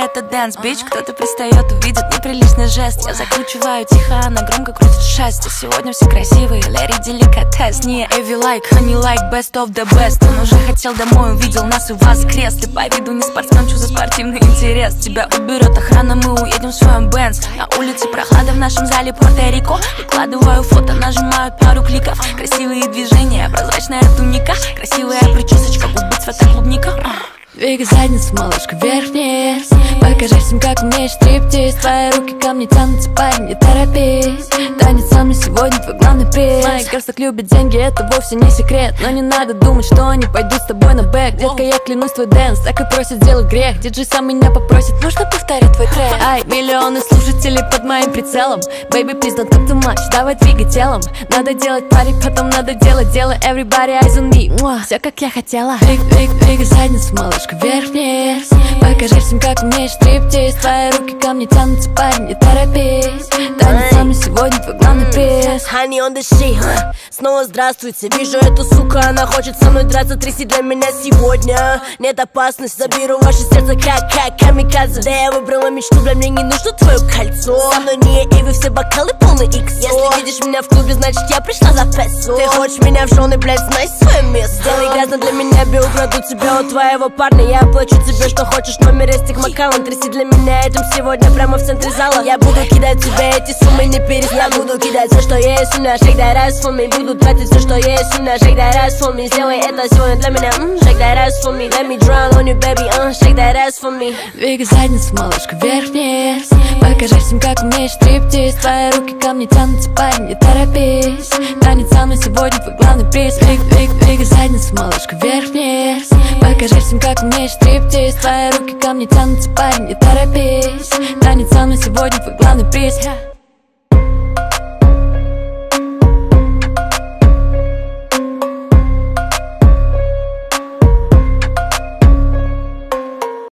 это dance, bitch. Кто-то пристает, увидит неприличный жест. Я закручиваю тихо, она громко крутит шесть. Сегодня все красивые, Лэри деликатес. Не Эви лайк, honey like, best of the best. Он уже хотел домой, увидел нас и воскрес. Ты по виду не спортсмен, что за спортивный интерес? Тебя уберет охрана, мы уедем в своем Бенц. На улице прохлада, в нашем зале Пуэрто-Рико. Выкладываю фото, нажимают пару кликов. Красивые движения, прозрачная туника. Красивая причесочка, губы цвета клубника. Двигай задницу, малышка, вверх-вниз. Покажи всем, как умеешь стриптиз. Твои руки ко мне тянутся, парень, не торопись. Танец со мной сегодня твой главный приз. Мои girls так любят деньги, это вовсе не секрет. Но не надо думать, что они пойдут с тобой на бэк. Детка, я клянусь, твой дэнс так и просит сделать грех. Диджей сам меня попросит, можно повторить твой трек? Ай, миллионы слушателей под моим прицелом. Бэйби, please don't talk too much, давай двигай телом. Надо делать пари, потом надо делать дело. Everybody eyes on me, все как я хотела. Двигай задницу, малышка, вверх-вниз. Покажи всем, как умеешь стриптиз. Твои руки ко мне тянутся, парень, не торопись. Танец со мной сегодня твой главный приз. Honey on the shit, снова здравствуйте. Вижу эту суку, она хочет со мной драться. Тряси для меня сегодня. Нет опасности, заберу ваше сердце как камикадзе. Да я выбрала мечту, бля, мне не нужно твое кольцо. Со мной не Эви, все бокалы полный икс. Если видишь меня в клубе, значит я пришла за песо. Ты хочешь меня в жены, блядь, знай свое место. Сделай грязно для меня, бе, украду тебя у твоего парня. Я оплачу тебе, что хочешь, номер из TikTok. Тряси для меня этим сегодня прямо в центре зала. Я буду кидать тебе эти суммы, не перестану. Я буду кидать все, что есть у меня. Shake that ass for me. Буду тратить все, что есть у меня. Shake that ass for me. Сделай это сегодня для меня. Shake that ass for me. Let me drown on you, baby. Shake that ass for me. Двигай задницу, малышка, вверх-вниз. Покажи всем, как умеешь стриптиз. Твои руки ко мне тянутся, парень, не торопись. Танец со мной сегодня твой главный приз. Двигай задницу, малышка, вверх-вниз. Покажи всем, как умеешь стриптиз. Твои руки ко мне тянутся, парень, не торопись. Танец со мной сегодня твой главный приз.